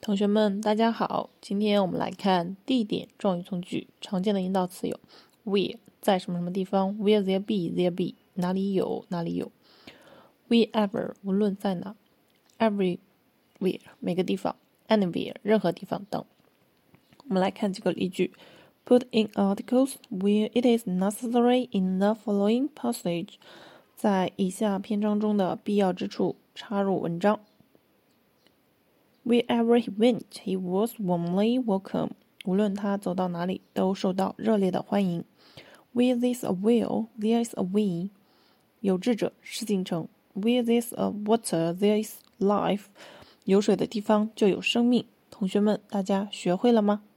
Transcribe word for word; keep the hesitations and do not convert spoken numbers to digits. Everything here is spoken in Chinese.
同学们，大家好，今天我们来看地点状语从句，常见的引导词有 where 在什么什么地方 where there be there be 哪里有哪里有 wherever 无论在哪 everywhere 每个地方 anywhere 任何地方等。我们来看几个例句 Put in articles where it is necessary in the following passage 在以下篇章中的必要之处插入文章。Wherever he went, he was warmly welcome. 无论他走到哪里，都受到热烈的欢迎。Where there's a will, there's a way. 有志者事竟成。Where there's a water, there's life. 有水的地方就有生命。同学们，大家学会了吗？